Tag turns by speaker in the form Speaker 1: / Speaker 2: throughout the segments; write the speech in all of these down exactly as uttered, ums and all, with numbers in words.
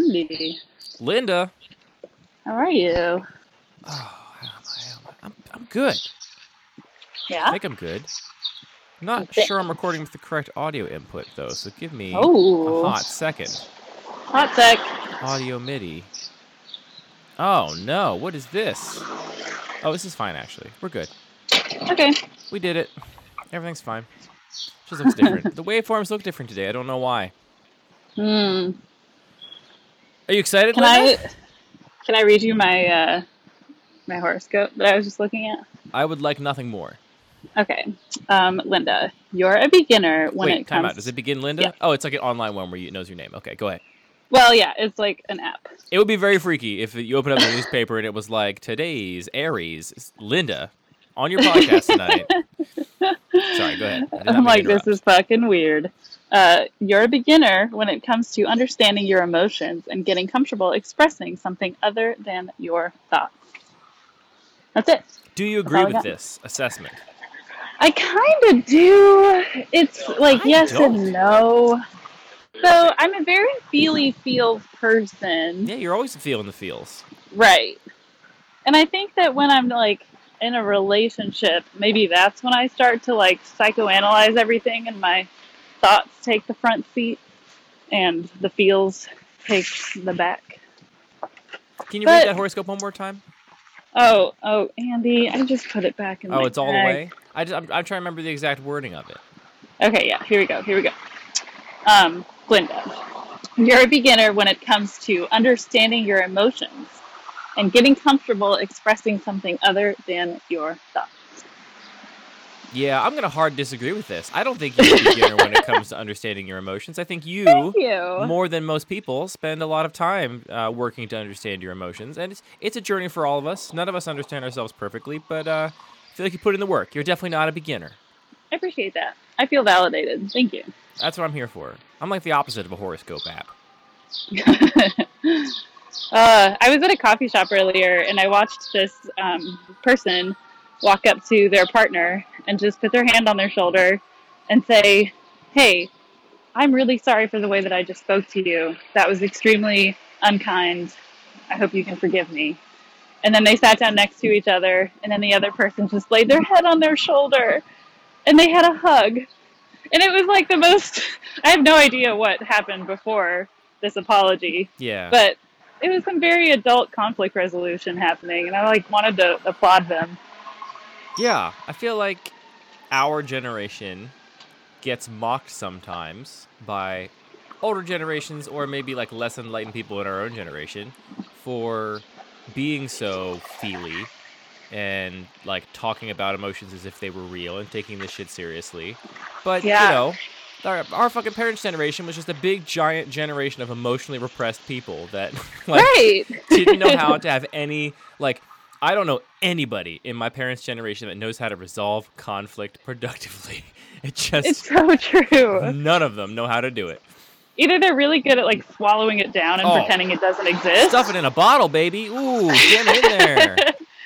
Speaker 1: Andy.
Speaker 2: Linda.
Speaker 1: How are you?
Speaker 2: Oh, how am I? How am I? I'm, I'm good.
Speaker 1: Yeah?
Speaker 2: I think I'm good. I'm not
Speaker 1: Okay.
Speaker 2: sure I'm recording with the correct audio input, though, so give me
Speaker 1: Oh.
Speaker 2: a hot second.
Speaker 1: Hot sec.
Speaker 2: Audio MIDI. Oh, no. What is this? Oh, this is fine, actually. We're good.
Speaker 1: Okay.
Speaker 2: We did it. Everything's fine. Just looks different. The waveforms look different today. I don't know why.
Speaker 1: Hmm.
Speaker 2: Are you excited,
Speaker 1: Can
Speaker 2: Linda?
Speaker 1: I can I read you my uh, my horoscope that I was just looking at?
Speaker 2: I would like nothing more.
Speaker 1: Okay. Um, Linda, you're a beginner when
Speaker 2: Wait,
Speaker 1: it
Speaker 2: time
Speaker 1: comes.
Speaker 2: out. Does it begin Linda?
Speaker 1: Yeah.
Speaker 2: Oh, it's like an online one where it knows your name. Okay, go ahead.
Speaker 1: Well, yeah, it's like an app.
Speaker 2: It would be very freaky if you opened up the newspaper and it was like, today's Aries, Linda, on your podcast tonight. Sorry, go ahead. I did not
Speaker 1: I'm
Speaker 2: mean to
Speaker 1: like, this
Speaker 2: interrupt.
Speaker 1: is fucking weird. Uh, you're a beginner when it comes to understanding your emotions and getting comfortable expressing something other than your thoughts. That's it.
Speaker 2: Do you
Speaker 1: That's
Speaker 2: agree
Speaker 1: all I
Speaker 2: with
Speaker 1: got.
Speaker 2: this assessment?
Speaker 1: I kind of do. It's like
Speaker 2: I
Speaker 1: yes
Speaker 2: don't.
Speaker 1: and no. So I'm a very feely feels person.
Speaker 2: Yeah, you're always feeling the feels.
Speaker 1: Right. And I think that when I'm like in a relationship, maybe that's when I start to like psychoanalyze everything and my thoughts take the front seat and the feels take the back.
Speaker 2: Can you
Speaker 1: But-
Speaker 2: read that horoscope one more time?
Speaker 1: Oh, oh, Andy, I just put it back in
Speaker 2: Oh,
Speaker 1: my
Speaker 2: it's all the
Speaker 1: bag.
Speaker 2: way? I just, I'm, I'm trying to remember the exact wording of it.
Speaker 1: Okay, yeah, here we go, here we go. Um, Glinda, you're a beginner when it comes to understanding your emotions and getting comfortable expressing something other than your thoughts.
Speaker 2: Yeah, I'm going to hard disagree with this. I don't think you're a beginner when it comes to understanding your emotions. I think you,
Speaker 1: Thank you.
Speaker 2: more than most people, spend a lot of time uh, working to understand your emotions. And it's, it's a journey for all of us. None of us understand ourselves perfectly, but uh, I feel like you put in the work. You're definitely not a beginner.
Speaker 1: I appreciate that. I feel validated. Thank you.
Speaker 2: That's what I'm here for. I'm like the opposite of a horoscope app.
Speaker 1: uh, I was at a coffee shop earlier and I watched this um, person walk up to their partner and just put their hand on their shoulder and say, "Hey, I'm really sorry for the way that I just spoke to you. That was extremely unkind. I hope you can forgive me." And then they sat down next to each other and then the other person just laid their head on their shoulder and they had a hug. And it was like the most, I have no idea what happened before this apology,
Speaker 2: Yeah.
Speaker 1: but it was some very adult conflict resolution happening, and I like wanted to applaud them.
Speaker 2: Yeah, I feel like our generation gets mocked sometimes by older generations or maybe like less enlightened people in our own generation for being so feely and like talking about emotions as if they were real and taking this shit seriously. But,
Speaker 1: Yeah.
Speaker 2: you know, our, our fucking parents' generation was just a big, giant generation of emotionally repressed people that like
Speaker 1: Right.
Speaker 2: didn't know how to have any, like, I don't know anybody in my parents' generation that knows how to resolve conflict productively. It just,
Speaker 1: It's so true.
Speaker 2: none of them know how to do it.
Speaker 1: Either they're really good at like swallowing it down and
Speaker 2: Oh.
Speaker 1: pretending it doesn't exist,
Speaker 2: Stuff it in a bottle, baby. Ooh, get it in there.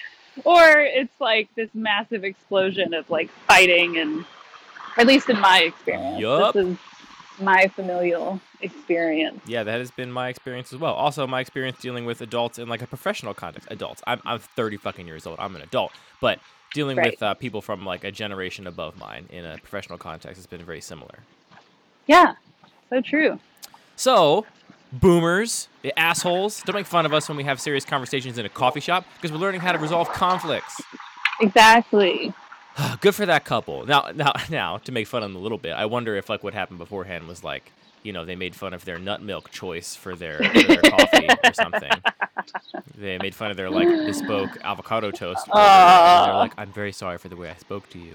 Speaker 1: or it's like this massive explosion of like fighting, and at least in my experience,
Speaker 2: Yup.
Speaker 1: this is my familial experience.
Speaker 2: Yeah, that has been my experience as well. Also, my experience dealing with adults in like a professional context. Adults. I'm I'm thirty fucking years old. I'm an adult, but dealing
Speaker 1: Right.
Speaker 2: with uh, people from like a generation above mine in a professional context has been very similar.
Speaker 1: Yeah, so true.
Speaker 2: So, boomers, the assholes, don't make fun of us when we have serious conversations in a coffee shop because we're learning how to resolve conflicts.
Speaker 1: Exactly.
Speaker 2: Good for that couple. Now, now, now, to make fun of them a little bit, I wonder if like what happened beforehand was like, you know, they made fun of their nut milk choice for their, for their coffee or something. They made fun of their like bespoke avocado toast. Order, and they're like, "I'm very sorry for the way I spoke to you.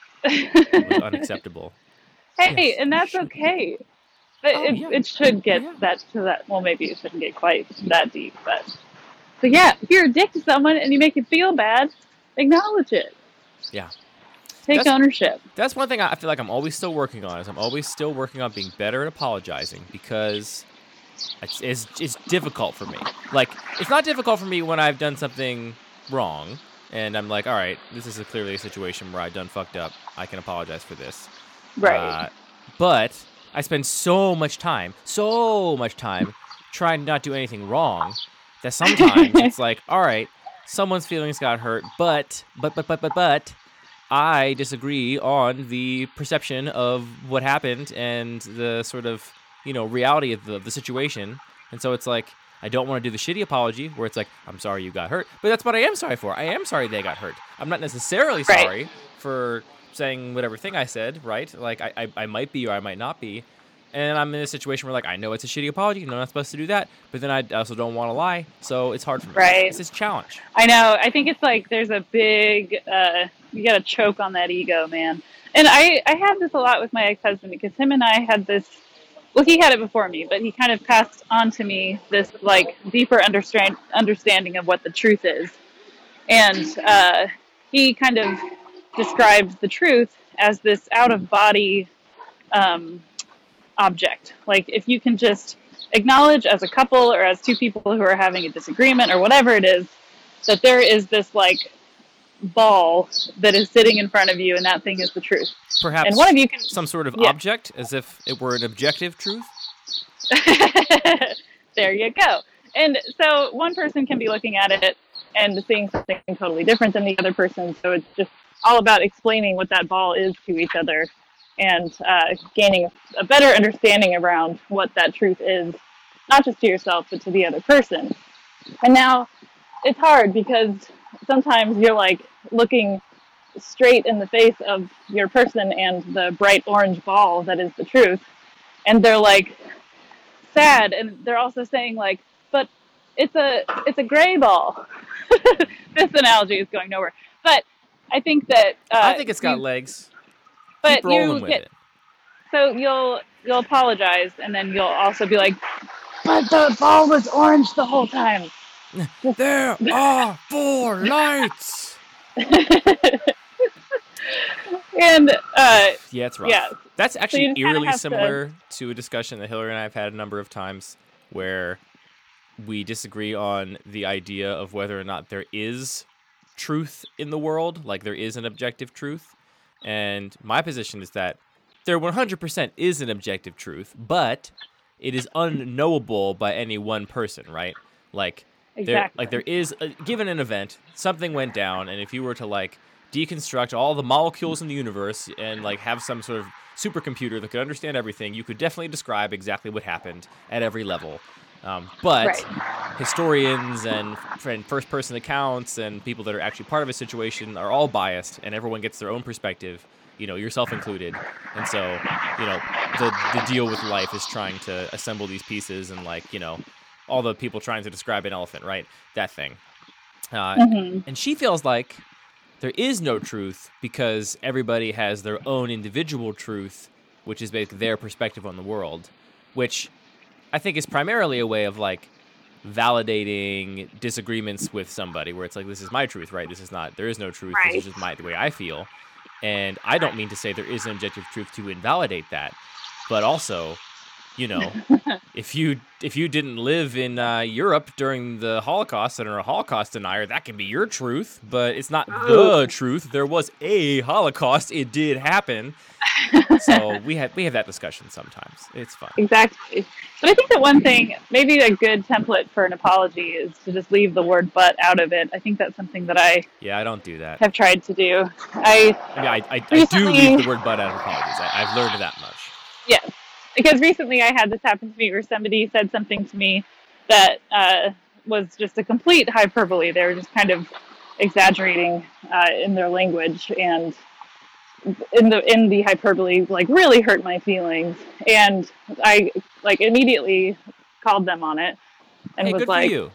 Speaker 2: It was unacceptable."
Speaker 1: Hey,
Speaker 2: Yes.
Speaker 1: and that's okay. But
Speaker 2: Oh,
Speaker 1: it,
Speaker 2: yeah.
Speaker 1: it should get
Speaker 2: Yeah.
Speaker 1: that to that. Well, maybe it shouldn't get quite that deep, but but yeah, if you're a dick to someone and you make it feel bad, acknowledge it.
Speaker 2: Yeah.
Speaker 1: Take
Speaker 2: That's-
Speaker 1: ownership.
Speaker 2: That's one thing I feel like I'm always still working on. Is I'm always still working on being better at apologizing because it's, it's it's difficult for me. Like it's not difficult for me when I've done something wrong and I'm like, all right, this is a clearly a situation where I done fucked up. I can apologize for this.
Speaker 1: Right.
Speaker 2: Uh, but I spend so much time, so much time try and not do anything wrong, that sometimes it's like, all right, someone's feelings got hurt, but, but, but, but, but, but, I disagree on the perception of what happened and the sort of, you know, reality of the, of the situation. And so it's like, I don't want to do the shitty apology where it's like, I'm sorry you got hurt, but that's what I am sorry for. I am sorry they got hurt. I'm not necessarily
Speaker 1: Right.
Speaker 2: sorry for saying whatever thing I said, right? Like, I, I, I might be or I might not be. And I'm in a situation where, like, I know it's a shitty apology. I'm not supposed to do that. But then I also don't want to lie. So it's hard for me.
Speaker 1: Right.
Speaker 2: It's this challenge.
Speaker 1: I know. I think it's like there's a big, uh, you got to choke on that ego, man. And I, I have this a lot with my ex-husband because him and I had this, well, he had it before me, but he kind of passed on to me this, like, deeper understand, understanding of what the truth is. And uh, he kind of described the truth as this out-of-body um object. Like, if you can just acknowledge as a couple or as two people who are having a disagreement or whatever it is, that there is this, like, ball that is sitting in front of you and that thing is the truth.
Speaker 2: Perhaps
Speaker 1: and one of you can,
Speaker 2: some sort of
Speaker 1: yeah.
Speaker 2: object, as if it were an objective truth.
Speaker 1: There you go. And so one person can be looking at it and seeing something totally different than the other person. So it's just all about explaining what that ball is to each other and uh, gaining a better understanding around what that truth is, not just to yourself, but to the other person. And now it's hard because sometimes you're, like, looking straight in the face of your person and the bright orange ball that is the truth. And they're, like, sad. And they're also saying, like, but it's a, it's a gray ball. This analogy is going nowhere. But I think that... Uh,
Speaker 2: I think it's got
Speaker 1: you,
Speaker 2: legs.
Speaker 1: But
Speaker 2: Keep rolling
Speaker 1: you
Speaker 2: with
Speaker 1: get,
Speaker 2: it.
Speaker 1: So you'll you'll apologize, and then you'll also be like, but the ball was orange the whole time.
Speaker 2: There are four lights.
Speaker 1: And uh,
Speaker 2: yeah, it's rough.
Speaker 1: yeah.
Speaker 2: That's
Speaker 1: So
Speaker 2: actually
Speaker 1: you just kinda
Speaker 2: eerily
Speaker 1: have
Speaker 2: similar to... to a discussion that Hillary and I have had a number of times where we disagree on the idea of whether or not there is truth in the world, like there is an objective truth. And my position is that there one hundred percent is an objective truth, but it is unknowable by any one person, right? Like,
Speaker 1: Exactly.
Speaker 2: there, like there is, a, given an event, something went down, and if you were to, like, deconstruct all the molecules in the universe and, like, have some sort of supercomputer that could understand everything, you could definitely describe exactly what happened at every level. Um, but
Speaker 1: Right.
Speaker 2: historians and, and first-person accounts and people that are actually part of a situation are all biased, and everyone gets their own perspective, you know, yourself included. And so, you know, the the deal with life is trying to assemble these pieces and, like, you know, all the people trying to describe an elephant, right? That thing. Uh,
Speaker 1: Mm-hmm.
Speaker 2: And she feels like there is no truth because everybody has their own individual truth, which is basically their perspective on the world, which I think is primarily a way of, like, validating disagreements with somebody where it's like, this is my truth, right? This is not, there is no truth.
Speaker 1: Right.
Speaker 2: This is just my, the way I feel. And I don't mean to say there is an objective truth to invalidate that, but also, you know, if you if you didn't live in uh, Europe during the Holocaust and are a Holocaust denier, that can be your truth, but it's not the truth. There was a Holocaust; it did happen. So we have we have that discussion sometimes. It's fun.
Speaker 1: Exactly. But I think that one thing, maybe a good template for an apology is to just leave the word but out of it. I think that's something that I
Speaker 2: Yeah, I don't do that.
Speaker 1: have tried to do. I
Speaker 2: I mean, I, I, I do
Speaker 1: recently-
Speaker 2: leave the word but out of apologies. I, I've learned that much.
Speaker 1: Yes, because recently I had this happen to me where somebody said something to me that uh, was just a complete hyperbole. They were just kind of exaggerating uh, in their language, and in the in the hyperbole, like, really hurt my feelings. And I, like, immediately called them on it and
Speaker 2: Hey,
Speaker 1: was
Speaker 2: good
Speaker 1: like,
Speaker 2: for you.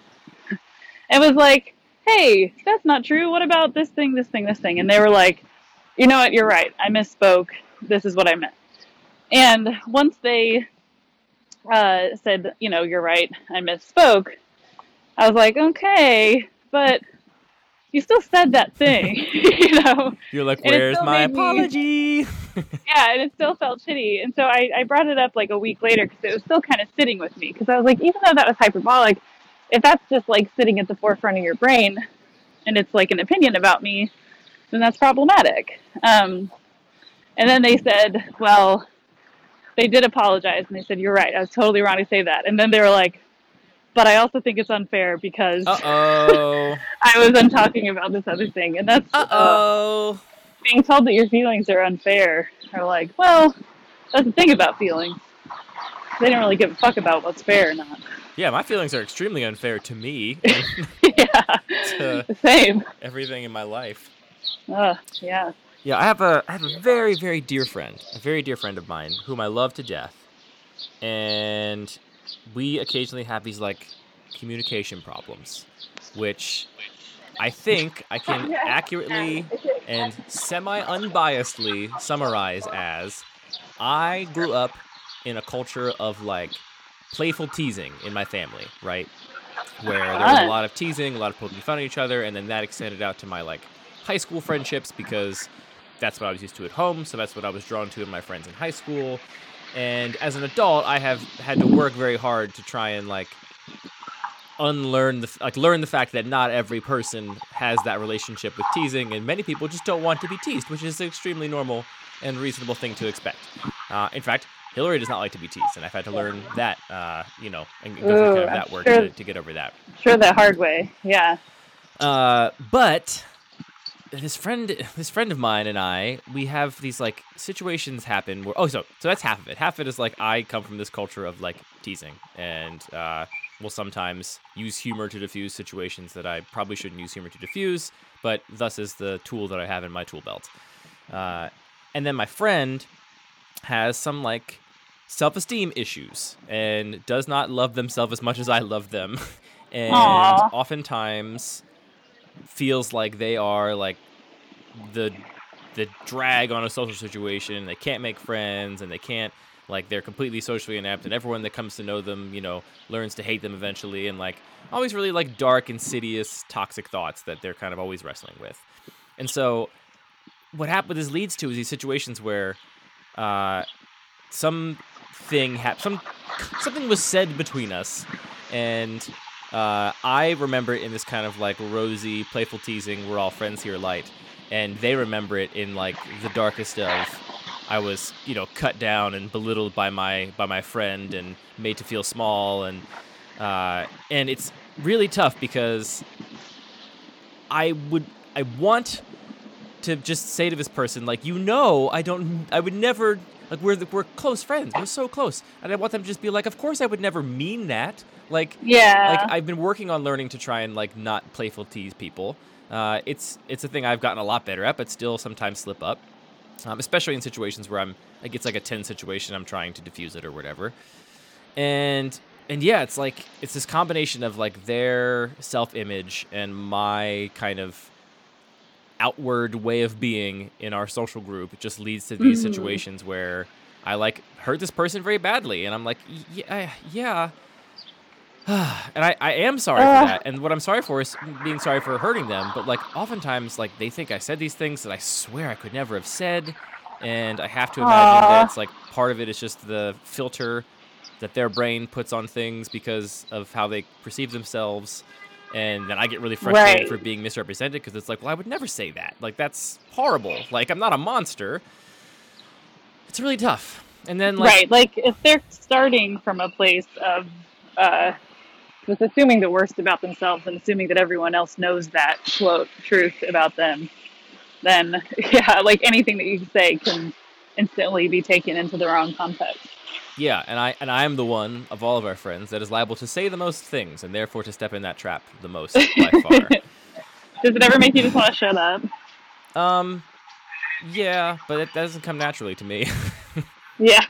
Speaker 1: it was like, hey, that's not true. What about this thing, this thing, this thing? And they were like, you know what? You're right. I misspoke. This is what I meant. And once they uh, said, you know, you're right, I misspoke, I was like, okay, but you still said that thing, you know?
Speaker 2: You're like,
Speaker 1: And it
Speaker 2: where's
Speaker 1: still
Speaker 2: my
Speaker 1: made me-
Speaker 2: apology?
Speaker 1: Yeah, and it still felt shitty. And so I, I brought it up like a week later because it was still kind of sitting with me. Because I was like, even though that was hyperbolic, if that's just like sitting at the forefront of your brain and it's like an opinion about me, then that's problematic. Um, and then they said, well, they did apologize. And they said, you're right. I was totally wrong to say that. And then they were like, but I also think it's unfair because
Speaker 2: Uh-oh.
Speaker 1: I was then talking about this other thing, and that's uh,
Speaker 2: Uh-oh.
Speaker 1: being told that your feelings are unfair. Or like, well, that's the thing about feelings. They don't really give a fuck about what's fair or not.
Speaker 2: Yeah, my feelings are extremely unfair to me and
Speaker 1: Yeah,
Speaker 2: to
Speaker 1: same.
Speaker 2: everything in my life.
Speaker 1: Uh, yeah.
Speaker 2: Yeah, I have a I have a very, very dear friend, a very dear friend of mine whom I love to death. And we occasionally have these like communication problems, which I think I can accurately and semi-unbiasedly summarize as I grew up in a culture of like playful teasing in my family, right? Where there was a lot of teasing, a lot of poking fun at each other, and then that extended out to my like high school friendships because that's what I was used to at home, so that's what I was drawn to in my friends in high school. And as an adult, I have had to work very hard to try and like unlearn the like learn the fact that not every person has that relationship with teasing, and many people just don't want to be teased, which is an extremely normal and reasonable thing to expect. Uh, in fact, Hillary does not like to be teased, and I've had to learn that, uh, you know, and go through
Speaker 1: Ooh,
Speaker 2: kind of that
Speaker 1: I'm
Speaker 2: work
Speaker 1: sure,
Speaker 2: to, to get over that.
Speaker 1: Sure, the hard way. Yeah.
Speaker 2: Uh, but this friend, this friend of mine and I, we have these like situations happen where, oh, so so that's half of it. Half of it is like I come from this culture of like teasing, and uh, will sometimes use humor to diffuse situations that I probably shouldn't use humor to diffuse, but thus is the tool that I have in my tool belt. Uh, and then my friend has some like self-esteem issues and does not love themselves as much as I love them, and
Speaker 1: Aww.
Speaker 2: oftentimes feels like they are like the the drag on a social situation. They can't make friends, and they can't like they're completely socially inept, and everyone that comes to know them, you know, learns to hate them eventually, and like always really like dark, insidious, toxic thoughts that they're kind of always wrestling with. And so what happened this leads to is these situations where uh something happened, some something was said between us, and Uh, I remember it in this kind of like rosy, playful teasing, we're all friends here light, and they remember it in like the darkest of, I was, you know, cut down and belittled by my by my friend and made to feel small, and uh, and it's really tough because I would I want to just say to this person like, you know, I don't I would never like we're we're close friends, we're so close, and I want them to just be like, of course I would never mean that. Like,
Speaker 1: yeah.
Speaker 2: like I've been working on learning to try and like not playful tease people. Uh, it's it's a thing I've gotten a lot better at, but still sometimes slip up, um, especially in situations where I'm like it's like a tense situation, I'm trying to diffuse it or whatever. And and yeah, it's like it's this combination of like their self-image and my kind of outward way of being in our social group. It just leads to these
Speaker 1: Mm-hmm.
Speaker 2: situations where I like hurt this person very badly, and I'm like, yeah, yeah. And I, I am sorry
Speaker 1: Uh.
Speaker 2: for that. And what I'm sorry for is being sorry for hurting them. But like oftentimes, like they think I said these things that I swear I could never have said. And I have to imagine
Speaker 1: Aw.
Speaker 2: that it's like part of it is just the filter that their brain puts on things because of how they perceive themselves. And then I get really frustrated
Speaker 1: Right.
Speaker 2: for being misrepresented because it's like, well, I would never say that. Like, that's horrible. Like, I'm not a monster. It's really tough. And then like,
Speaker 1: right, like if they're starting from a place of uh, with assuming the worst about themselves and assuming that everyone else knows that quote truth about them, then yeah, like anything that you say can instantly be taken into the wrong context.
Speaker 2: yeah, and I and I am the one of all of our friends that is liable to say the most things and therefore to step in that trap the most by far.
Speaker 1: Does it ever make you just want to shut up?
Speaker 2: Um, yeah, but it doesn't come naturally to me.
Speaker 1: Yeah.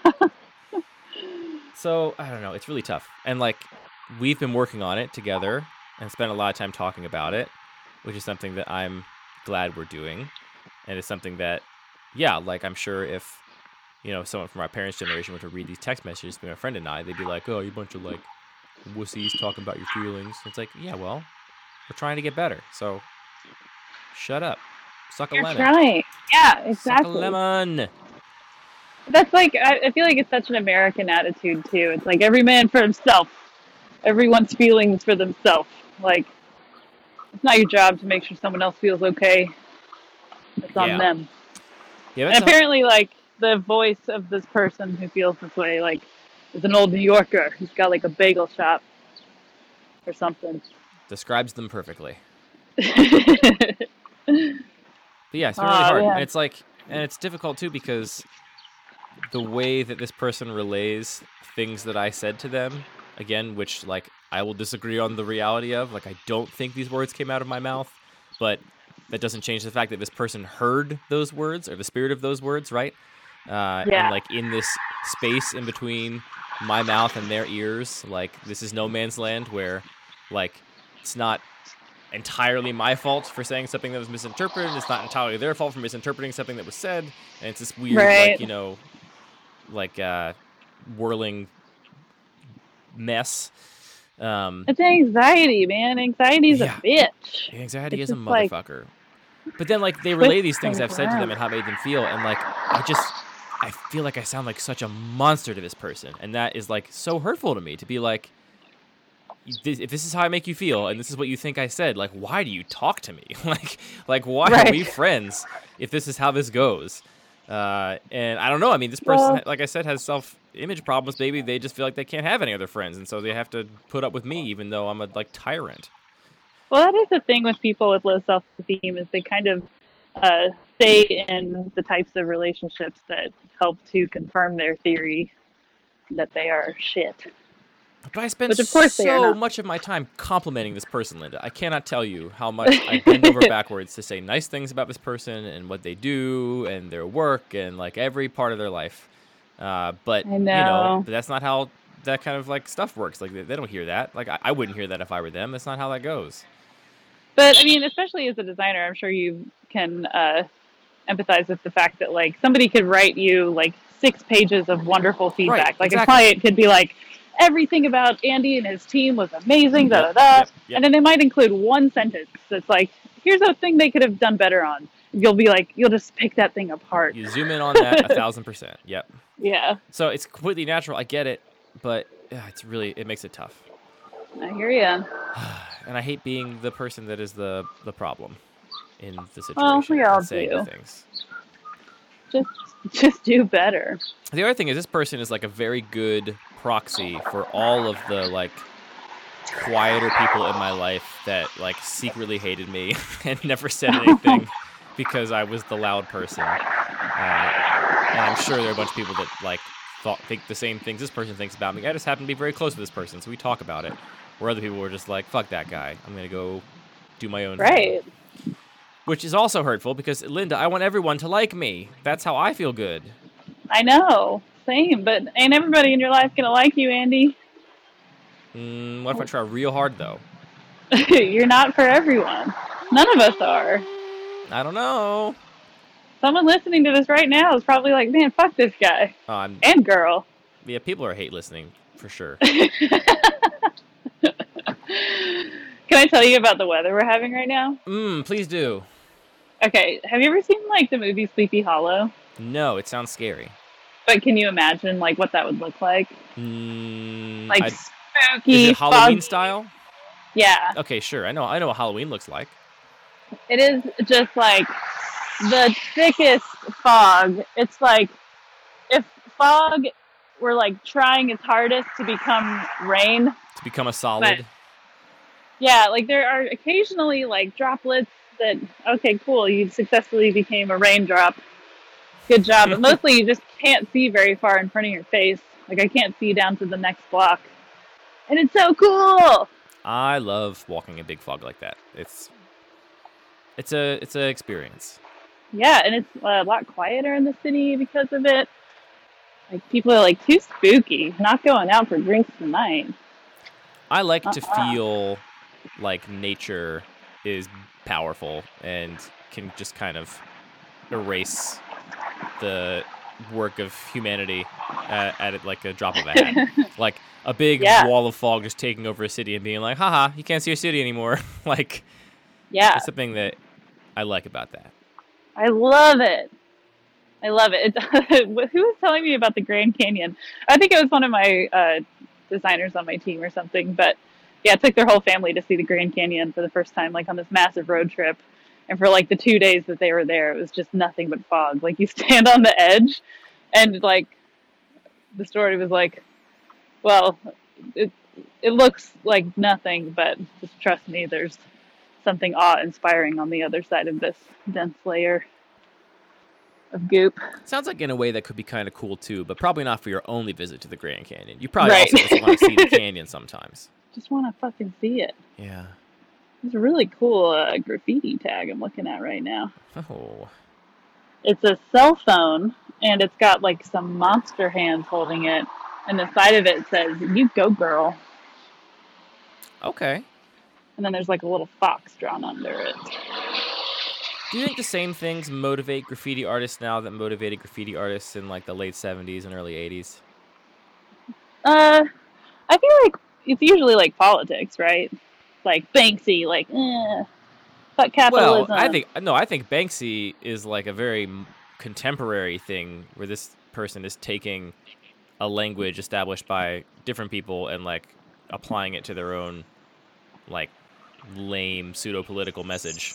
Speaker 2: So I don't know. It's really tough, and like we've been working on it together and spent a lot of time talking about it, which is something that I'm glad we're doing, and it's something that, yeah, like I'm sure if you know someone from our parents' generation were to read these text messages to my friend and I, they'd be like, "Oh, you bunch of like wussies talking about your feelings." It's like, yeah, well, we're trying to get better, so shut up, suck a
Speaker 1: You're
Speaker 2: lemon,
Speaker 1: trying. Yeah,
Speaker 2: suck a
Speaker 1: exactly.
Speaker 2: lemon.
Speaker 1: That's like, I, I feel like it's such an American attitude too. It's like every man for himself. Everyone's feelings for themselves. Like, it's not your job to make sure someone else feels okay. It's on
Speaker 2: Yeah,
Speaker 1: them.
Speaker 2: yeah,
Speaker 1: And
Speaker 2: that's a,
Speaker 1: apparently, like, the voice of this person who feels this way, like, is an old New Yorker who's got, like, a bagel shop. or something.
Speaker 2: Describes them perfectly. But yeah, it's really
Speaker 1: Oh,
Speaker 2: hard.
Speaker 1: yeah.
Speaker 2: And it's like, and it's difficult too because the way that this person relays things that I said to them, again, which like I will disagree on the reality of, like I don't think these words came out of my mouth, but that doesn't change the fact that this person heard those words or the spirit of those words, right? Uh,
Speaker 1: Yeah.
Speaker 2: And like in this space in between my mouth and their ears, like this is no man's land where like it's not entirely my fault for saying something that was misinterpreted. It's not entirely their fault for misinterpreting something that was said. And it's this weird,
Speaker 1: Right.
Speaker 2: like, you know, like uh, whirling mess. Um,
Speaker 1: It's anxiety, man. Anxiety's
Speaker 2: yeah.
Speaker 1: a bitch.
Speaker 2: Anxiety
Speaker 1: It's
Speaker 2: is a
Speaker 1: just like-
Speaker 2: motherfucker. But then, like, they relay these things
Speaker 1: Twist
Speaker 2: I've said to them
Speaker 1: around.
Speaker 2: and how it made them feel. And, like, I just, I feel like I sound like such a monster to this person. And that is, like, so hurtful to me to be like, this, if this is how I make you feel and this is what you think I said, like, why do you talk to me? like, like why
Speaker 1: Right.
Speaker 2: are we friends if this is how this goes? Uh, and I don't know. I mean, this person,
Speaker 1: Well-
Speaker 2: like I said, has self-image problems. Maybe they just feel like they can't have any other friends. And so they have to put up with me even though I'm a, like, tyrant.
Speaker 1: Well, that is the thing with people with low self-esteem is they kind of uh, stay in the types of relationships that help to confirm their theory that they are shit.
Speaker 2: But I spend
Speaker 1: Which, of course, they are
Speaker 2: so
Speaker 1: not.
Speaker 2: much of my time complimenting this person, Linda. I cannot tell you how much I bend over backwards to say nice things about this person and what they do and their work and like every part of their life. Uh, but
Speaker 1: I
Speaker 2: you know,
Speaker 1: know.
Speaker 2: but that's not how that kind of like stuff works. Like they, they don't hear that. Like I, I wouldn't hear that if I were them. That's not how that goes.
Speaker 1: But, I mean, especially as a designer, I'm sure you can uh, empathize with the fact that, like, somebody could write you, like, six pages of wonderful feedback.
Speaker 2: Right,
Speaker 1: like,
Speaker 2: exactly.
Speaker 1: a client could be like, everything about Andy and his team was amazing, da da
Speaker 2: Yep,
Speaker 1: da.
Speaker 2: yep, yep.
Speaker 1: And then they might include one sentence that's like, here's a thing they could have done better on. You'll be like, you'll just pick that thing apart.
Speaker 2: You zoom in on that a thousand percent. Yep.
Speaker 1: Yeah,
Speaker 2: So it's completely natural. I get it, but yeah, it's really it makes it tough.
Speaker 1: I hear ya.
Speaker 2: And I hate being the person that is the, the problem in the situation.
Speaker 1: Well, we all
Speaker 2: and saying
Speaker 1: do.
Speaker 2: the things.
Speaker 1: Just, just do better.
Speaker 2: The other thing is this person is like a very good proxy for all of the like quieter people in my life that like secretly hated me and never said anything because I was the loud person. Uh, and I'm sure there are a bunch of people that like thought think the same things this person thinks about me. I just happen to be very close to this person, so we talk about it. Where other people were just like, fuck that guy. I'm going to go do my own thing.
Speaker 1: Right.
Speaker 2: Which is also hurtful because, Linda, I want everyone to like me. That's how I feel good.
Speaker 1: I know. Same, but ain't everybody in your life gonna like you, Andy?
Speaker 2: Mm, what if I try real hard, though?
Speaker 1: You're not for everyone. None of us are.
Speaker 2: I don't know.
Speaker 1: Someone listening to this right now is probably like, man, fuck this guy.
Speaker 2: Oh, I'm,
Speaker 1: And girl.
Speaker 2: yeah, people are hate listening, for sure.
Speaker 1: Can I tell you about the weather we're having right now?
Speaker 2: Mmm, please do.
Speaker 1: Okay, have you ever seen, like, the movie Sleepy Hollow?
Speaker 2: No, it sounds scary.
Speaker 1: But can you imagine, like, what that would look like?
Speaker 2: Mm,
Speaker 1: Like,
Speaker 2: I-
Speaker 1: spooky,
Speaker 2: is it Halloween
Speaker 1: foggy-
Speaker 2: style?
Speaker 1: Yeah.
Speaker 2: Okay, sure. I know. I know what Halloween looks like.
Speaker 1: It is just, like, the thickest fog. It's like, if fog were, like, trying its hardest to become rain.
Speaker 2: To become a solid.
Speaker 1: Yeah, like, there are occasionally, like, droplets that, okay, cool, you successfully became a raindrop. Good job. But mostly you just can't see very far in front of your face. Like, I can't see down to the next block. And it's so cool!
Speaker 2: I love walking in big fog like that. It's it's a it's an experience.
Speaker 1: Yeah, and it's a lot quieter in the city because of it. Like, people are, like, too spooky. Not going out for drinks tonight.
Speaker 2: I like to
Speaker 1: Uh-uh.
Speaker 2: feel like nature is powerful and can just kind of erase the work of humanity at, at like a drop of a hat. Like a big
Speaker 1: Yeah.
Speaker 2: wall of fog just taking over a city and being like, haha, you can't see your city anymore. Like,
Speaker 1: Yeah,
Speaker 2: there's something that I like about that.
Speaker 1: I love it. I love it. It's, who was telling me about the Grand Canyon? I think it was one of my uh, designers on my team or something. But yeah, it took their whole family to see the Grand Canyon for the first time, like on this massive road trip. And for like the two days that they were there, it was just nothing but fog. Like you stand on the edge, and like the story was like, well, it, it looks like nothing, but just trust me, there's something awe-inspiring on the other side of this dense layer of goop.
Speaker 2: Sounds like in a way that could be kind of cool too, but probably not for your only visit to the Grand Canyon. You probably
Speaker 1: Right.
Speaker 2: also just want to see the canyon sometimes.
Speaker 1: Just want to fucking see it.
Speaker 2: Yeah.
Speaker 1: It's a really cool uh, graffiti tag I'm looking at right now.
Speaker 2: Oh.
Speaker 1: It's a cell phone, and it's got like some monster hands holding it, and the side of it says, "You go, girl."
Speaker 2: Okay.
Speaker 1: And then there's like a little fox drawn under it.
Speaker 2: Do you think the same things motivate graffiti artists now that motivated graffiti artists in like the late seventies and early eighties?
Speaker 1: Uh, I feel like it's usually like politics, right? Like Banksy, like, eh, fuck capitalism.
Speaker 2: Well, I think no, I think Banksy is like a very contemporary thing where this person is taking a language established by different people and like applying it to their own like lame pseudo-political message.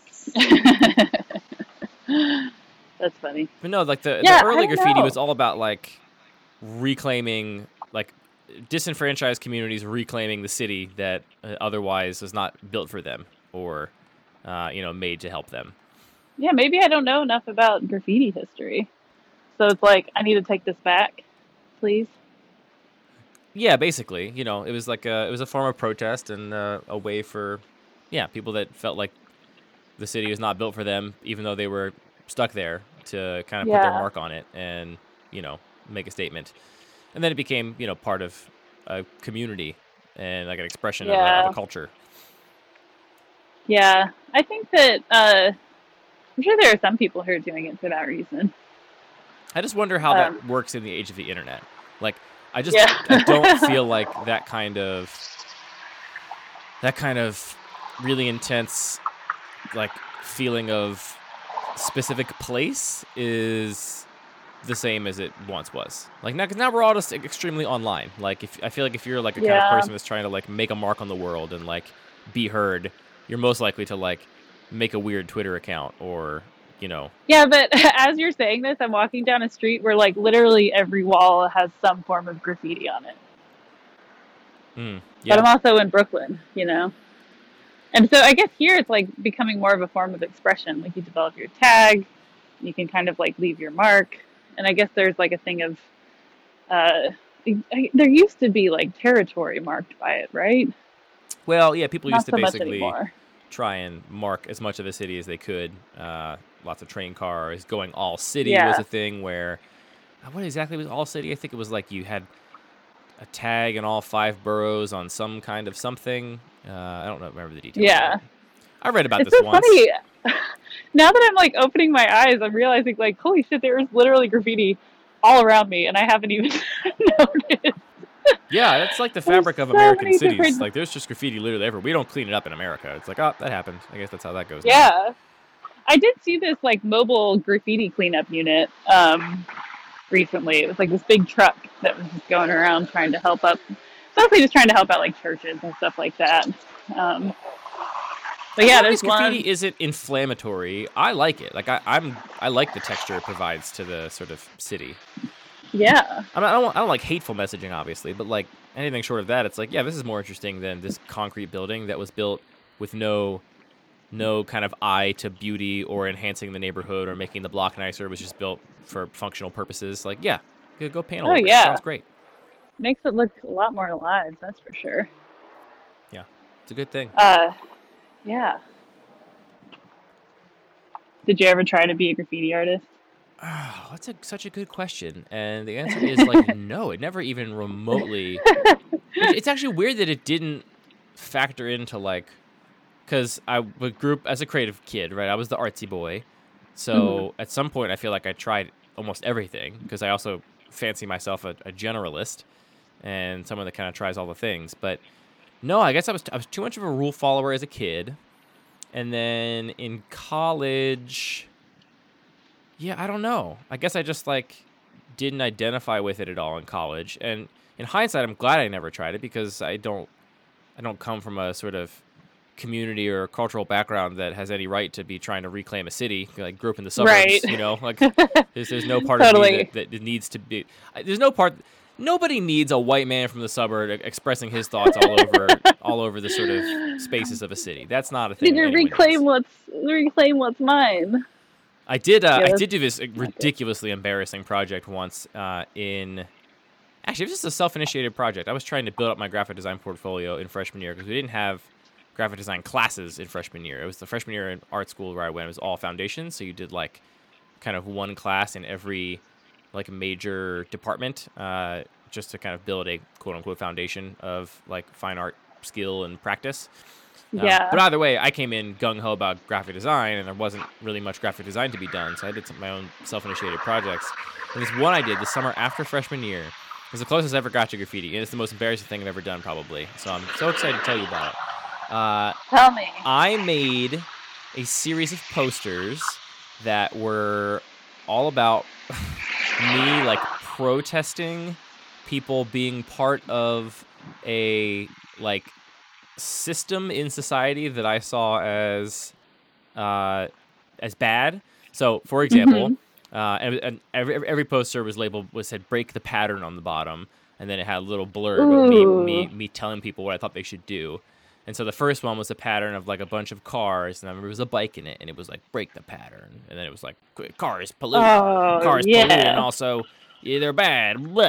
Speaker 1: That's funny.
Speaker 2: But no, like the,
Speaker 1: Yeah,
Speaker 2: the early
Speaker 1: I don't
Speaker 2: graffiti
Speaker 1: know.
Speaker 2: was all about like reclaiming like disenfranchised communities reclaiming the city that uh, otherwise was not built for them or uh, you know, made to help them.
Speaker 1: Yeah, maybe I don't know enough about graffiti history. So it's like, I need to take this back, please.
Speaker 2: Yeah, basically, you know, it was like a, it was a form of protest and uh, a way for, yeah, people that felt like the city was not built for them, even though they were stuck there, to kind of put their
Speaker 1: Yeah.
Speaker 2: mark on it and, you know, make a statement. And then it became, you know, part of a community and like an expression of, a,
Speaker 1: Yeah.
Speaker 2: of a culture.
Speaker 1: Yeah, I think that, uh, I'm sure there are some people who are doing it for that reason.
Speaker 2: I just wonder how
Speaker 1: Um,
Speaker 2: that works in the age of the internet. Like, I just
Speaker 1: Yeah.
Speaker 2: I don't feel like that kind of that kind of really intense like feeling of specific place is the same as it once was. Like now, cause now we're all just extremely online. Like if I feel like if you're like a kind
Speaker 1: Yeah.
Speaker 2: of person that's trying to like make a mark on the world and like be heard, you're most likely to like make a weird Twitter account or, you know.
Speaker 1: Yeah, but as you're saying this, I'm walking down a street where like literally every wall has some form of graffiti on it.
Speaker 2: Mm,
Speaker 1: But
Speaker 2: yeah.
Speaker 1: I'm also in Brooklyn, you know? And so I guess here it's like becoming more of a form of expression. Like you develop your tag, you can kind of like leave your mark. And I guess there's like a thing of, uh, I, there used to be like territory marked by it, right?
Speaker 2: Well, yeah, people
Speaker 1: Not
Speaker 2: used to
Speaker 1: so much
Speaker 2: basically
Speaker 1: anymore.
Speaker 2: try and mark as much of the city as they could. Uh, lots of train cars. Going all city
Speaker 1: Yeah.
Speaker 2: was a thing where, uh, what exactly was all city? I think it was like you had a tag in all five boroughs on some kind of something. Uh, I don't know, remember the details. of
Speaker 1: Yeah.
Speaker 2: it. I read about
Speaker 1: It's
Speaker 2: this
Speaker 1: so
Speaker 2: once.
Speaker 1: funny. Now that I'm like opening my eyes, I'm realizing like, holy shit, there is literally graffiti all around me, and I haven't even noticed.
Speaker 2: Yeah, that's like the
Speaker 1: There's
Speaker 2: fabric of
Speaker 1: so
Speaker 2: American
Speaker 1: many
Speaker 2: cities.
Speaker 1: different-
Speaker 2: Like there's just graffiti literally everywhere. We don't clean it up in America. It's like, oh, that happened. I guess that's how that goes. now.
Speaker 1: Yeah. I did see this like mobile graffiti cleanup unit um, recently. It was like this big truck that was just going around trying to help up, mostly just trying to help out like churches and stuff like that. Um, but yeah,
Speaker 2: As long
Speaker 1: there's
Speaker 2: as graffiti
Speaker 1: one.
Speaker 2: isn't inflammatory, I like it. Like I, I'm, I like the texture it provides to the sort of city.
Speaker 1: Yeah.
Speaker 2: I, mean, I don't, I don't like hateful messaging, obviously, but like anything short of that, it's like, yeah, this is more interesting than this concrete building that was built with no, no kind of eye to beauty or enhancing the neighborhood or making the block nicer. It was just built for functional purposes. Like, yeah, go, go panel.
Speaker 1: Oh,
Speaker 2: over it.
Speaker 1: yeah.
Speaker 2: Sounds great.
Speaker 1: Makes it look a lot more alive, that's for sure.
Speaker 2: Yeah, it's a good thing.
Speaker 1: Uh, yeah. Did you ever try to be a graffiti artist?
Speaker 2: Oh, that's a, such a good question, and the answer is like no. It never even remotely. It, it's actually weird that it didn't factor into like, because I would grew up as a creative kid, right? I was the artsy boy, so
Speaker 1: Mm-hmm.
Speaker 2: at some point I feel like I tried almost everything because I also fancy myself a, a generalist and someone that kind of tries all the things. But no, I guess I was I was too much of a rule follower as a kid, and then in college. Yeah, I don't know. I guess I just like didn't identify with it at all in college. And in hindsight, I'm glad I never tried it because I don't I don't come from a sort of community or cultural background that has any right to be trying to reclaim a city. I grew up in the suburbs,
Speaker 1: Right.
Speaker 2: you know, like there's, there's no part
Speaker 1: Totally.
Speaker 2: of me that, that needs to be I- there's no part nobody needs a white man from the suburb expressing his thoughts all over all over the sort of spaces of a city. That's not a thing.
Speaker 1: Need to reclaim what's reclaim what's mine.
Speaker 2: I did. Uh,
Speaker 1: Yeah,
Speaker 2: I
Speaker 1: that's
Speaker 2: did do this
Speaker 1: not good.
Speaker 2: ridiculously embarrassing project once. Uh, in actually, it was just a self-initiated project. I was trying to build up my graphic design portfolio in freshman year because we didn't have graphic design classes in freshman year. It was the freshman year in art school where I went. It was all foundations, so you did like kind of one class in every like major department, uh, just to kind of build a quote unquote foundation of like fine art skill and practice. Um,
Speaker 1: Yeah.
Speaker 2: But either way, I came in gung ho about graphic design, and there wasn't really much graphic design to be done, so I did some of my own self-initiated projects. And this one I did the summer after freshman year was the closest I ever got to graffiti, and it's the most embarrassing thing I've ever done, probably. So I'm so excited to tell you about it. Uh,
Speaker 1: Tell me.
Speaker 2: I made a series of posters that were all about me like protesting people being part of a like system in society that I saw as uh, as bad. So, for example,
Speaker 1: Mm-hmm.
Speaker 2: uh, and, and every every poster was labeled was said "break the pattern" on the bottom, and then it had a little blurb of me
Speaker 1: Ooh.
Speaker 2: me me telling people what I thought they should do. And so the first one was a pattern of like a bunch of cars, and I remember there was a bike in it, and it was like break the pattern, and then it was like cars pollute,
Speaker 1: Oh,
Speaker 2: cars
Speaker 1: yeah.
Speaker 2: pollute, and also yeah, they're bad. Blah.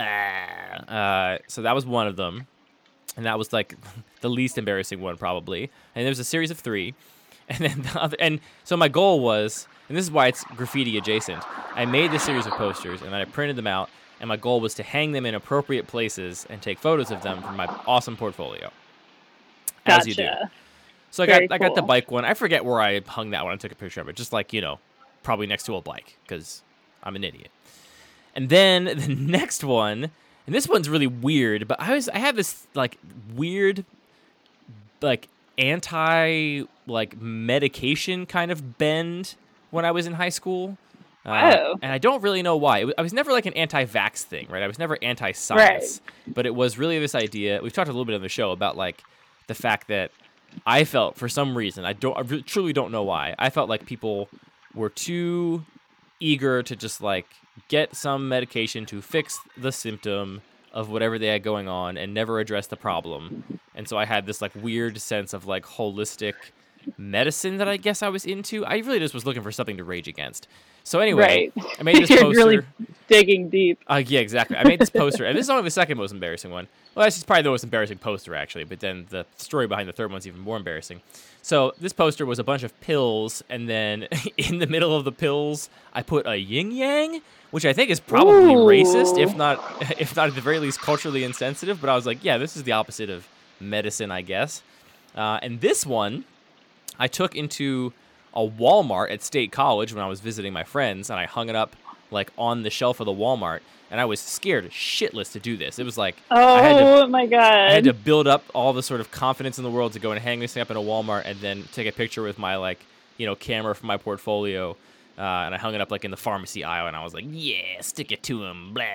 Speaker 2: Uh, so that was one of them, and that was like the least embarrassing one probably. And there was a series of three, and then the other, and so my goal was, and this is why it's graffiti adjacent. I made this series of posters, and then I printed them out, and my goal was to hang them in appropriate places and take photos of them for my awesome portfolio. As you do.
Speaker 1: Gotcha.
Speaker 2: So I
Speaker 1: Very
Speaker 2: got I got the
Speaker 1: cool.
Speaker 2: bike one. I forget where I hung that one. I took a picture of it, just like, you know, probably next to a bike because I'm an idiot. And then the next one, and this one's really weird, but I was I had this like weird like anti like medication kind of bend when I was in high school. Uh,
Speaker 1: Oh.
Speaker 2: and I don't really know why. It was, I was never like an anti-vax thing, right? I was never anti-science, but it was really this idea. We've talked a little bit on the show about like the fact that I felt for some reason, I don't, I really, truly don't know why. I felt like people were too eager to just like get some medication to fix the symptom of whatever they had going on and never address the problem. And so I had this like weird sense of like holistic medicine that I guess I was into. I really just was looking for something to rage against. So anyway,
Speaker 1: Right.
Speaker 2: I made this
Speaker 1: You're
Speaker 2: poster.
Speaker 1: really digging deep.
Speaker 2: Uh, yeah, exactly. I made this poster, and this is only the second most embarrassing one. Well, that's probably the most embarrassing poster, actually, but then the story behind the third one's even more embarrassing. So this poster was a bunch of pills, and then in the middle of the pills, I put a yin-yang, which I think is probably
Speaker 1: Ooh.
Speaker 2: racist, if not, if not at the very least culturally insensitive, but I was like, yeah, this is the opposite of medicine, I guess. Uh, and this one, I took into a Walmart at State College when I was visiting my friends, and I hung it up like on the shelf of the Walmart, and I was scared shitless to do this. It was like I had to,
Speaker 1: Oh my god.
Speaker 2: I had to build up all the sort of confidence in the world to go and hang this thing up in a Walmart and then take a picture with my like, you know, camera from my portfolio, uh, and I hung it up like in the pharmacy aisle, and I was like, yeah, stick it to him, blah.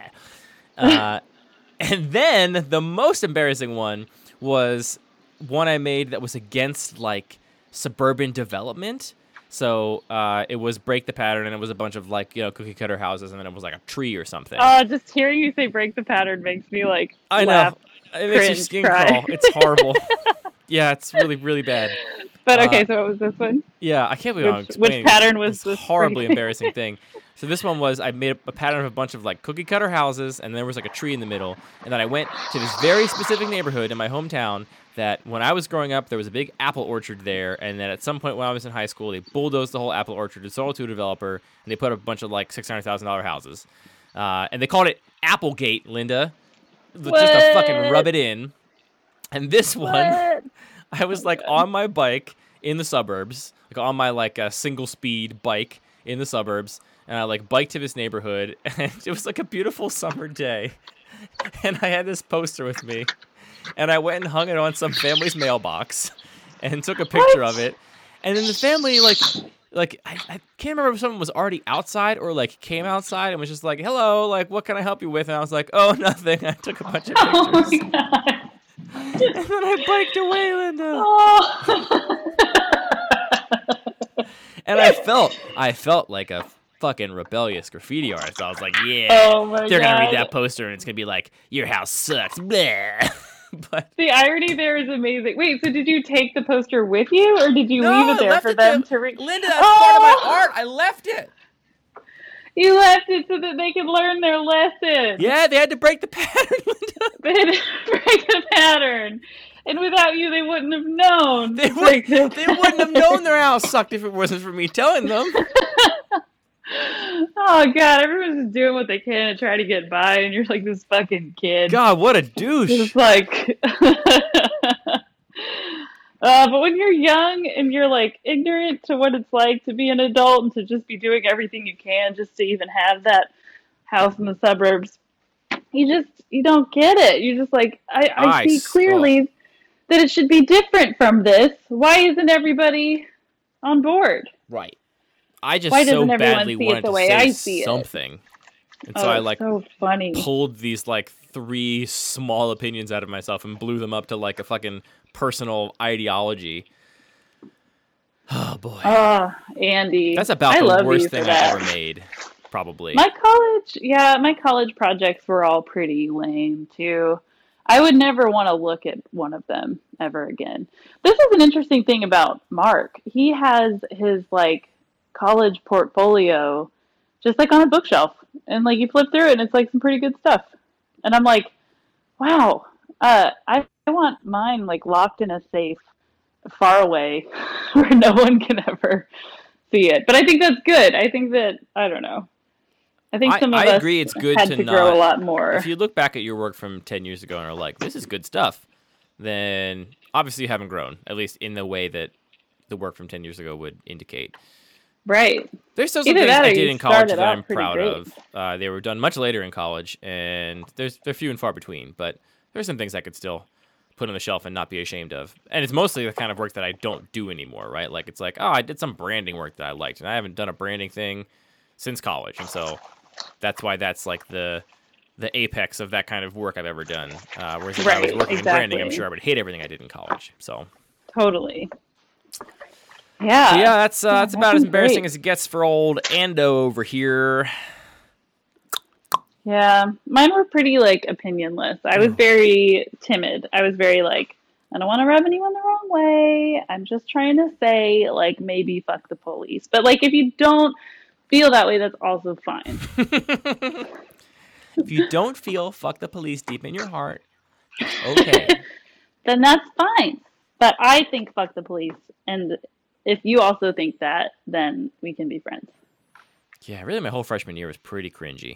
Speaker 2: Uh, and then the most embarrassing one was one I made that was against like suburban development. So uh, it was break the pattern, and it was a bunch of like, you know, cookie cutter houses, and then it was like a tree or something.
Speaker 1: Oh, just hearing you say break the pattern makes me like
Speaker 2: I
Speaker 1: laugh.
Speaker 2: know. It makes your
Speaker 1: cringe,
Speaker 2: skin
Speaker 1: cry.
Speaker 2: crawl. It's horrible. Yeah, it's really, really bad.
Speaker 1: But
Speaker 2: Uh,
Speaker 1: okay, so what was this one?
Speaker 2: Yeah, I can't believe I'm
Speaker 1: Which,
Speaker 2: explaining
Speaker 1: which pattern was
Speaker 2: this
Speaker 1: this?
Speaker 2: horribly
Speaker 1: break-
Speaker 2: embarrassing thing. So this one was I made a pattern of a bunch of like cookie cutter houses, and there was like a tree in the middle. And then I went to this very specific neighborhood in my hometown that when I was growing up, there was a big apple orchard there. And then at some point when I was in high school, they bulldozed the whole apple orchard and sold it to a developer, and they put up a bunch of like six hundred thousand dollars houses. Uh, and they called it Applegate, Linda. Just to fucking
Speaker 1: What?
Speaker 2: rub it in. And this one,
Speaker 1: What?
Speaker 2: I was like on my bike in the suburbs, like on my like a single speed bike in the suburbs, and I like biked to this neighborhood, and it was like a beautiful summer day, and I had this poster with me, and I went and hung it on some family's mailbox, and took a picture
Speaker 1: What?
Speaker 2: of it, and then the family like. Like, I, I can't remember if someone was already outside or, like, came outside and was just like, hello, like, what can I help you with? And I was like, oh, nothing. I took a bunch of
Speaker 1: Oh my
Speaker 2: pictures.
Speaker 1: god.
Speaker 2: And then I biked away, Linda.
Speaker 1: Oh.
Speaker 2: And I felt, I felt like a fucking rebellious graffiti artists. I was like, yeah,
Speaker 1: Oh my
Speaker 2: they're gonna read
Speaker 1: God.
Speaker 2: that poster and it's gonna be like, your house sucks. Blah. But
Speaker 1: The irony there is amazing. Wait, so did you take the poster with you, or did you
Speaker 2: no,
Speaker 1: leave it
Speaker 2: I
Speaker 1: there
Speaker 2: left
Speaker 1: for
Speaker 2: it
Speaker 1: them
Speaker 2: to
Speaker 1: to read?
Speaker 2: Linda. That's part of
Speaker 1: Oh!
Speaker 2: my art. I left it.
Speaker 1: You left it so that they could learn their lesson.
Speaker 2: Yeah, they had to break the pattern, Linda.
Speaker 1: They had to break the pattern. And without you, they wouldn't have known.
Speaker 2: They,
Speaker 1: to break
Speaker 2: would,
Speaker 1: the
Speaker 2: they wouldn't have known their house sucked if it wasn't for me telling them.
Speaker 1: Oh, God. Everyone's just doing what they can to try to get by, and you're like this fucking kid.
Speaker 2: God, what a douche.
Speaker 1: It's like... Uh, but when you're young and you're like ignorant to what it's like to be an adult and to just be doing everything you can just to even have that house in the suburbs, you just, you don't get it. You're just like, I, I,
Speaker 2: I
Speaker 1: see clearly that it should be different from this. Why isn't everybody on board?
Speaker 2: Right. I just
Speaker 1: Why
Speaker 2: so
Speaker 1: doesn't everyone
Speaker 2: badly
Speaker 1: see it
Speaker 2: wanted
Speaker 1: the
Speaker 2: to
Speaker 1: way
Speaker 2: say
Speaker 1: I see it?
Speaker 2: something. And
Speaker 1: Oh,
Speaker 2: so I
Speaker 1: it's
Speaker 2: like
Speaker 1: so funny.
Speaker 2: pulled these like three small opinions out of myself and blew them up to like a fucking personal ideology. Oh boy.
Speaker 1: Oh, Andy.
Speaker 2: That's about
Speaker 1: I
Speaker 2: the
Speaker 1: love
Speaker 2: worst
Speaker 1: you for
Speaker 2: thing
Speaker 1: that.
Speaker 2: I've ever made, probably.
Speaker 1: My college, yeah, my college projects were all pretty lame too. I would never want to look at one of them ever again. This is an interesting thing about Mark. He has his like college portfolio just like on a bookshelf, and like you flip through it and it's like some pretty good stuff. And I'm like, wow, uh, I, I want mine like locked in a safe far away where no one can ever see it. But I think that's good. I think that, I don't know. I think
Speaker 2: I,
Speaker 1: some of
Speaker 2: I
Speaker 1: us
Speaker 2: agree it's good
Speaker 1: had
Speaker 2: to,
Speaker 1: to
Speaker 2: not,
Speaker 1: grow a lot more.
Speaker 2: If you look back at your work from ten years ago and are like, this is good stuff, then obviously you haven't grown, at least in the way that the work from ten years ago would indicate.
Speaker 1: Right.
Speaker 2: There's still some
Speaker 1: Either
Speaker 2: things
Speaker 1: that or
Speaker 2: I did
Speaker 1: you
Speaker 2: in college
Speaker 1: started
Speaker 2: that
Speaker 1: out
Speaker 2: I'm
Speaker 1: pretty
Speaker 2: proud
Speaker 1: great.
Speaker 2: of. Uh, they were done much later in college, and there's they're few and far between, but there's some things I could still put on the shelf and not be ashamed of. And it's mostly the kind of work that I don't do anymore, right? Like, it's like, oh, I did some branding work that I liked, and I haven't done a branding thing since college, and so that's why that's like the the apex of that kind of work I've ever done. Uh, whereas if I was
Speaker 1: Right,
Speaker 2: working in branding, I'm
Speaker 1: exactly.
Speaker 2: sure I would hate everything I did in college. So,
Speaker 1: Totally. Yeah.
Speaker 2: so yeah, that's uh,
Speaker 1: Yeah,
Speaker 2: that's
Speaker 1: that
Speaker 2: about as
Speaker 1: sounds
Speaker 2: embarrassing
Speaker 1: great.
Speaker 2: as it gets for old Ando over here.
Speaker 1: Yeah. Mine were pretty like opinionless. I was
Speaker 2: Oh.
Speaker 1: very timid. I was very like, I don't want to rub anyone the wrong way. I'm just trying to say like maybe fuck the police. But like if you don't feel that way, that's also fine.
Speaker 2: If you don't feel fuck the police deep in your heart, okay.
Speaker 1: Then that's fine. But I think fuck the police, and if you also think that, then we can be friends.
Speaker 2: Yeah, really, my whole freshman year was pretty cringy.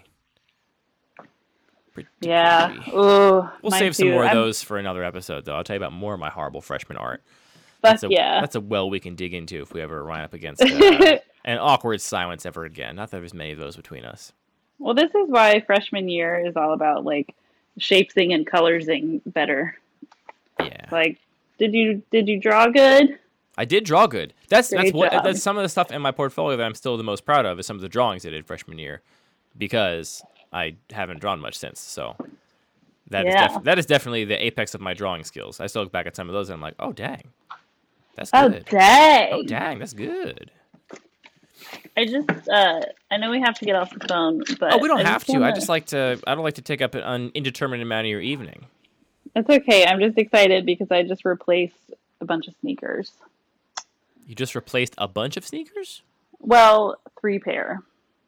Speaker 2: Pretty
Speaker 1: Yeah.
Speaker 2: cringy.
Speaker 1: Ooh.
Speaker 2: We'll
Speaker 1: mine
Speaker 2: save some
Speaker 1: too.
Speaker 2: more of
Speaker 1: I'm-
Speaker 2: those for another episode, though. I'll tell you about more of my horrible freshman art.
Speaker 1: Fuck
Speaker 2: That's a,
Speaker 1: yeah.
Speaker 2: That's a well we can dig into if we ever run up against uh, an awkward silence ever again. Not that there's many of those between us.
Speaker 1: Well, this is why freshman year is all about like shapesing and colorsing better.
Speaker 2: Yeah.
Speaker 1: Like, did you did you draw good?
Speaker 2: I did draw good. That's that's
Speaker 1: Great
Speaker 2: what
Speaker 1: job.
Speaker 2: that's some of the stuff in my portfolio that I'm still the most proud of is some of the drawings I did freshman year, because I haven't drawn much since. So that is
Speaker 1: Yeah.
Speaker 2: def- that is definitely the apex of my drawing skills. I still look back at some of those and I'm like, oh dang, that's
Speaker 1: Oh
Speaker 2: good.
Speaker 1: dang!
Speaker 2: Oh dang, that's good.
Speaker 1: I just uh, I know we have to get off the phone, but
Speaker 2: Oh, we don't
Speaker 1: I
Speaker 2: have
Speaker 1: just
Speaker 2: to. I
Speaker 1: wanna-
Speaker 2: just like to. I don't like to take up an indeterminate amount of your evening.
Speaker 1: It's okay. I'm just excited because I just replaced a bunch of sneakers.
Speaker 2: You just replaced a bunch of sneakers?
Speaker 1: Well, three pair.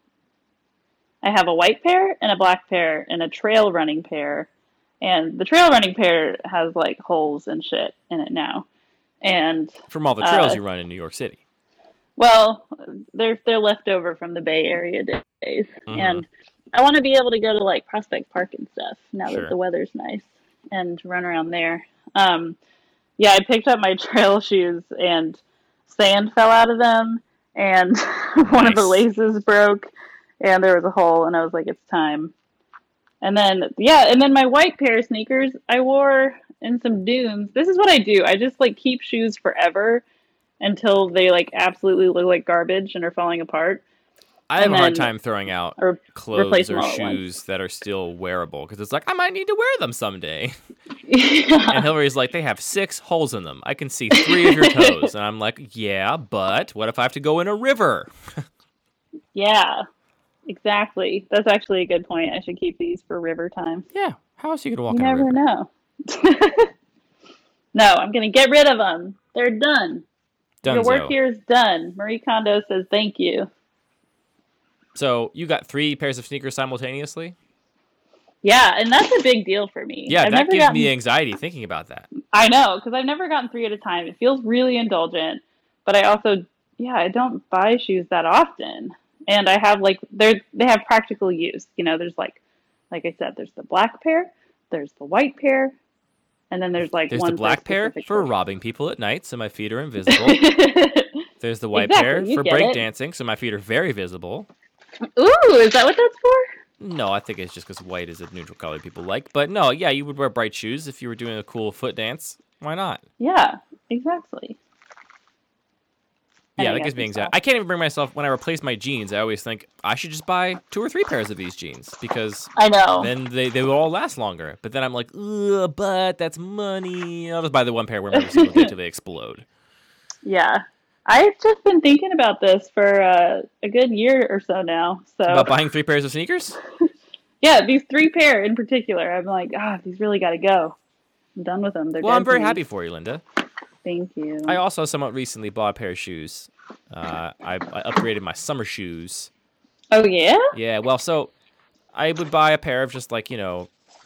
Speaker 1: I have a white pair and a black pair and a trail running pair. And the trail running pair has like holes and shit in it now. And
Speaker 2: From all the trails
Speaker 1: Uh,
Speaker 2: you run in New York City.
Speaker 1: well, they're they're left over from the Bay Area days.
Speaker 2: Mhm.
Speaker 1: And I want to be able to go to like Prospect Park and stuff now
Speaker 2: Sure.
Speaker 1: that the weather's nice and run around there. Um, yeah, I picked up my trail shoes and sand fell out of them and one of the
Speaker 2: Nice.
Speaker 1: laces broke and there was a hole and I was like, it's time. And then, yeah, and then my white pair of sneakers I wore in some dunes. This is what I do. I just like keep shoes forever until they like absolutely look like garbage and are falling apart.
Speaker 2: I have
Speaker 1: and
Speaker 2: a hard
Speaker 1: then-
Speaker 2: time throwing out
Speaker 1: Or replace
Speaker 2: clothes
Speaker 1: them
Speaker 2: or
Speaker 1: all at once.
Speaker 2: shoes that are still wearable because it's like I might need to wear them someday.
Speaker 1: Yeah.
Speaker 2: And Hillary's like, they have six holes in them. I can see three of your toes, and I'm like, yeah, but what if I have to go in a river?
Speaker 1: Yeah, exactly. That's actually a good point. I should keep these for river time.
Speaker 2: Yeah. How else are you gonna walk
Speaker 1: You
Speaker 2: in a
Speaker 1: never
Speaker 2: river?
Speaker 1: know. No, I'm going to get rid of them. They're done. Your work
Speaker 2: Dunzo.
Speaker 1: here is done. Marie Kondo says thank you.
Speaker 2: So you got three pairs of sneakers simultaneously?
Speaker 1: Yeah, and that's a big deal for me.
Speaker 2: Yeah,
Speaker 1: I've
Speaker 2: that
Speaker 1: never
Speaker 2: gives
Speaker 1: gotten,
Speaker 2: me anxiety thinking about that.
Speaker 1: I know, because I've never gotten three at a time. It feels really indulgent, but I also, yeah, I don't buy shoes that often. And I have like, they're, they have practical use. You know, there's like, like I said, there's the black pair, there's the white pair, and then there's like
Speaker 2: There's
Speaker 1: one
Speaker 2: the black pair
Speaker 1: specific
Speaker 2: for
Speaker 1: pair.
Speaker 2: robbing people at night, so my feet are invisible. There's the white
Speaker 1: Exactly,
Speaker 2: pair
Speaker 1: you
Speaker 2: for
Speaker 1: get it.
Speaker 2: breakdancing, so my feet are very visible.
Speaker 1: Ooh, is that what that's for?
Speaker 2: No, I think it's just because white is a neutral color people like. But no, yeah, you would wear bright shoes if you were doing a cool foot dance. Why not?
Speaker 1: Yeah, exactly. And
Speaker 2: Yeah,
Speaker 1: I
Speaker 2: that
Speaker 1: got
Speaker 2: gives me
Speaker 1: some
Speaker 2: anxiety.
Speaker 1: stuff.
Speaker 2: I can't even bring myself, when I replace my jeans, I always think I should just buy two or three pairs of these jeans because
Speaker 1: I know.
Speaker 2: then they, they will all last longer. But then I'm like, ugh, but that's money. I'll just buy the one pair, wear them every single day until they explode.
Speaker 1: Yeah. I've just been thinking about this for uh, a good year or so now. So
Speaker 2: About buying three pairs of sneakers?
Speaker 1: yeah, these three pair in particular, I'm like, ah, these really got to go. I'm done with them. They're
Speaker 2: Well,
Speaker 1: dead
Speaker 2: I'm very
Speaker 1: to me.
Speaker 2: happy for you, Linda.
Speaker 1: Thank you.
Speaker 2: I also somewhat recently bought a pair of shoes. Uh, I, I upgraded my summer shoes.
Speaker 1: Oh yeah?
Speaker 2: Yeah, well, so I would buy a pair of just like, you know,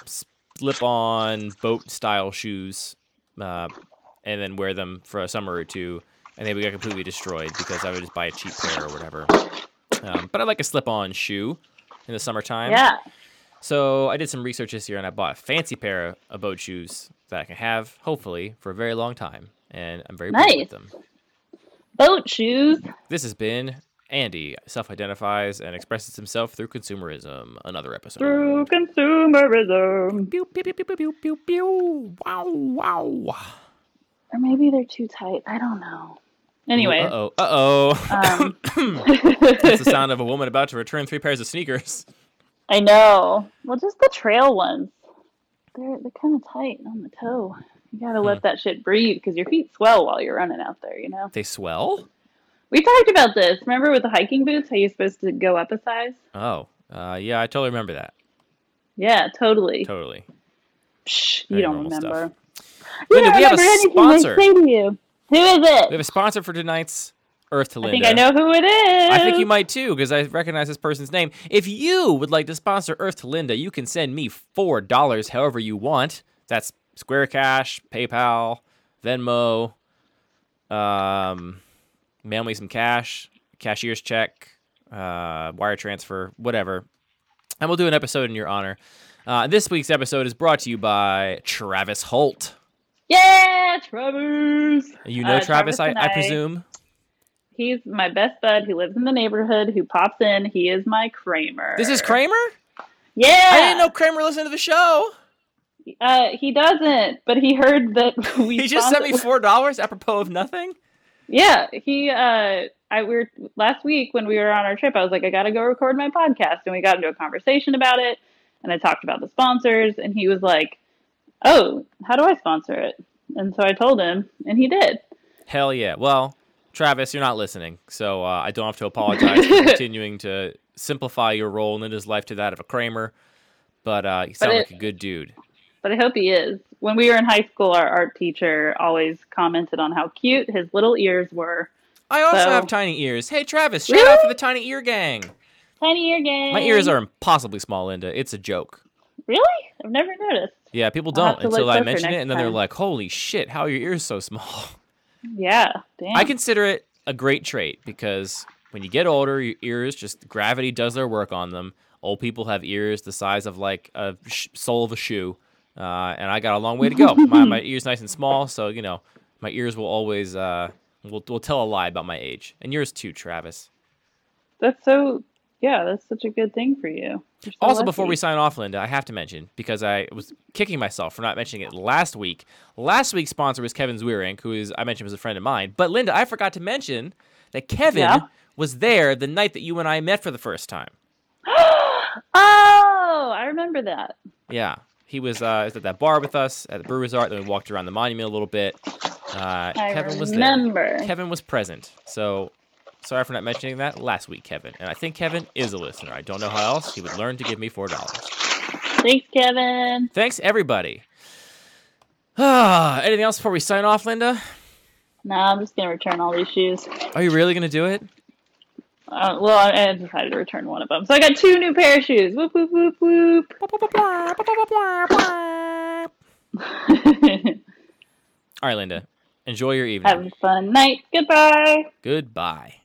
Speaker 2: slip-on boat-style shoes uh, and then wear them for a summer or two, and they would get completely destroyed because I would just buy a cheap pair or whatever. Um, but I like a slip-on shoe in the summertime.
Speaker 1: Yeah.
Speaker 2: So I did some research this year, and I bought a fancy pair of boat shoes that I can have, hopefully, for a very long time, and I'm very pleased
Speaker 1: Nice.
Speaker 2: with them.
Speaker 1: Boat shoes.
Speaker 2: This has been Andy, self-identifies and expresses himself through consumerism. Another episode.
Speaker 1: Through consumerism.
Speaker 2: Pew, pew, pew, pew, pew, pew, pew, pew. Wow, wow.
Speaker 1: Or maybe they're too tight. I don't know. Anyway.
Speaker 2: Uh-oh, uh-oh.
Speaker 1: Um,
Speaker 2: That's the sound of a woman about to return three pairs of sneakers.
Speaker 1: I know. Well, just the trail ones. They're they're kind of tight on the toe. You gotta let
Speaker 2: Hmm.
Speaker 1: that shit breathe because your feet swell while you're running out there, you know?
Speaker 2: They swell?
Speaker 1: We talked about this. Remember with the hiking boots, how you're supposed to go up a size?
Speaker 2: Oh, uh, yeah, I totally remember that.
Speaker 1: Yeah, totally.
Speaker 2: Totally.
Speaker 1: Psh, you
Speaker 2: Very
Speaker 1: don't
Speaker 2: normal
Speaker 1: remember.
Speaker 2: stuff.
Speaker 1: You
Speaker 2: Linda,
Speaker 1: don't
Speaker 2: we have a
Speaker 1: remember anything
Speaker 2: sponsor.
Speaker 1: I say to you. Who is it?
Speaker 2: We have a sponsor for tonight's Earth to
Speaker 1: I
Speaker 2: Linda.
Speaker 1: think I know who it is.
Speaker 2: I think you might too, because I recognize this person's name. If you would like to sponsor Earth to Linda, you can send me four dollars however you want. That's Square Cash, PayPal, Venmo, um, mail me some cash, cashier's check, uh, wire transfer, whatever. And we'll do an episode in your honor. Uh, this week's episode is brought to you by Travis Holt.
Speaker 1: Yeah, Travis.
Speaker 2: You know
Speaker 1: Uh,
Speaker 2: Travis,
Speaker 1: Travis
Speaker 2: I,
Speaker 1: and
Speaker 2: I
Speaker 1: I-
Speaker 2: presume?
Speaker 1: He's my best bud who lives in the neighborhood who pops in. He is my Kramer.
Speaker 2: This is Kramer?
Speaker 1: Yeah.
Speaker 2: I didn't know Kramer listened to the show.
Speaker 1: Uh, he doesn't, but he heard that we.
Speaker 2: He just sent
Speaker 1: sponsor-
Speaker 2: me four dollars apropos of nothing?
Speaker 1: Yeah, he. Uh, I we were last week when we were on our trip. I was like, I got to go record my podcast, and we got into a conversation about it. And I talked about the sponsors, and he was like, "Oh, how do I sponsor it?" And so I told him, and he did.
Speaker 2: Hell yeah. Well, Travis, you're not listening, so uh, I don't have to apologize for continuing to simplify your role in Linda's life to that of a Kramer. But uh, you sound
Speaker 1: it-
Speaker 2: like a good dude.
Speaker 1: But I hope he is. When we were in high school, our art teacher always commented on how cute his little ears were.
Speaker 2: I also
Speaker 1: So-
Speaker 2: have tiny ears. Hey, Travis, shout
Speaker 1: Really?
Speaker 2: out for the tiny ear gang.
Speaker 1: Tiny ear gang.
Speaker 2: My ears are impossibly small, Linda. It's a joke.
Speaker 1: Really? I've never noticed.
Speaker 2: Yeah, people
Speaker 1: I'll have
Speaker 2: don't
Speaker 1: to look
Speaker 2: until I
Speaker 1: closer
Speaker 2: mention it,
Speaker 1: next
Speaker 2: and then they're
Speaker 1: time.
Speaker 2: like, holy shit, how are your ears so small?
Speaker 1: Yeah, damn.
Speaker 2: I consider it a great trait because when you get older, your ears just gravity does their work on them. Old people have ears the size of like a sh- sole of a shoe, uh, and I got a long way to go. my my ears nice and small, so you know my ears will always uh, will will tell a lie about my age, and yours too, Travis.
Speaker 1: That's so. Yeah, that's such a good thing for you. You're so
Speaker 2: Also, before
Speaker 1: lucky.
Speaker 2: we sign off, Linda, I have to mention, because I was kicking myself for not mentioning it last week. Last week's sponsor was Kevin Zwierink, who is I mentioned was a friend of mine. But Linda, I forgot to mention that Kevin
Speaker 1: Yeah?
Speaker 2: was there the night that you and I met for the first time.
Speaker 1: Oh, I remember that.
Speaker 2: Yeah, he was, uh, was at that bar with us at the Brewers Art. Then we walked around the monument a little bit. Uh,
Speaker 1: I
Speaker 2: Kevin was
Speaker 1: remember.
Speaker 2: there. Kevin was present. So Sorry for not mentioning that last week, Kevin. And I think Kevin is a listener. I don't know how else he would learn to give me four dollars.
Speaker 1: Thanks, Kevin.
Speaker 2: Thanks, everybody. Anything else before we sign off, Linda?
Speaker 1: No, I'm just going to return all these shoes.
Speaker 2: Are you really going to do it?
Speaker 1: Uh, well, I, I decided to return one of them. So I got two new pair of shoes. Whoop, whoop, whoop, whoop.
Speaker 2: All right, Linda. Enjoy your evening.
Speaker 1: Have a fun night. Goodbye.
Speaker 2: Goodbye.